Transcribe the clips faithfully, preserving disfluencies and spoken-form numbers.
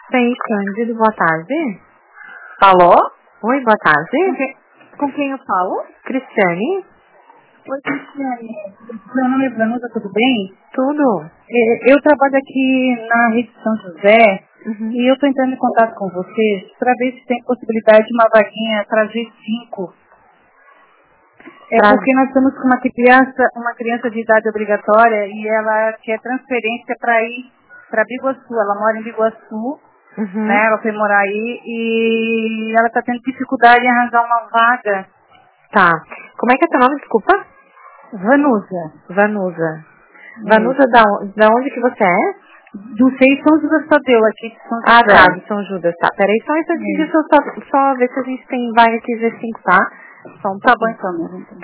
Sei, Cândido, boa tarde. Alô? Oi, boa tarde. Com quem, com quem eu falo? Cristiane. Oi, Cristiane. Meu nome é Vanusa, tudo bem? Tudo. É, Eu trabalho aqui na Rede São José Uhum. e eu estou entrando em contato com vocês para ver se tem possibilidade de uma vaguinha para G cinco. É Pra- porque nós estamos com uma criança, uma criança de idade obrigatória e ela quer transferência para ir para Biguaçu. Ela mora em Biguaçu, Uhum. né? Ela foi morar aí e ela está tendo dificuldade em arranjar uma vaga. Tá. Como é que é teu nome, desculpa? Vanusa. Vanusa. É. Vanusa, da, on- da onde que você é? Do seis São José Tadeu, aqui de São Ah, José. tá, de São Judas, tá. Peraí só um instantinho, É. deixa eu só, só ver se a gente tem vaga aqui G cinco, tá? Só um Tá bom pouquinho. então, mesmo. Então.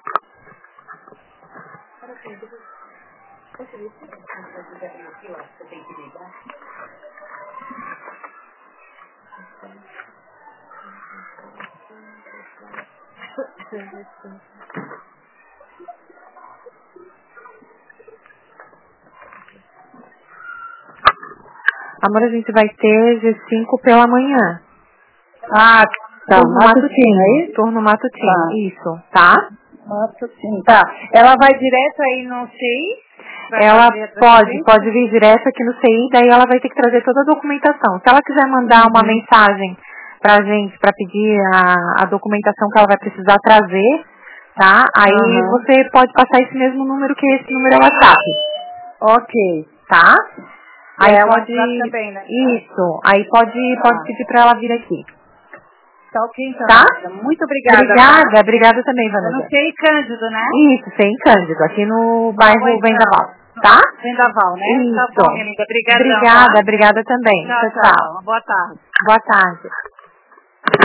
Amor, a gente vai ter G cinco pela manhã. Ah, tá. Turno Matutino, é isso? Turno matutino, Tá. isso, tá? Matutino. Tá. Ela vai direto aí no C I? Vai Ela fazer a pode, transferência? pode vir direto aqui no C I, daí ela vai ter que trazer toda a documentação. Se ela quiser mandar uma Uhum. mensagem pra gente, pra pedir a, a documentação que ela vai precisar trazer, tá? Aí Aham. você pode passar esse mesmo número, que esse número é o WhatsApp, Ok. tá? Aí É, o pode... WhatsApp também, né? Isso, aí pode, pode Tá. pedir pra ela vir aqui, Tá ok então. tá? Vanusa. Muito obrigada. Obrigada, Tá? obrigada também, Eu Vanusa. não sei Cândido, né? Isso, sem Cândido, aqui no Tá bom, bairro então. Vendaval, tá? Vendaval, né? Tá Isso. bom, minha amiga. Obrigadão, Obrigada, tá? obrigada também. Tchau, Tchau, tchau. tchau. Boa tarde. Boa tarde.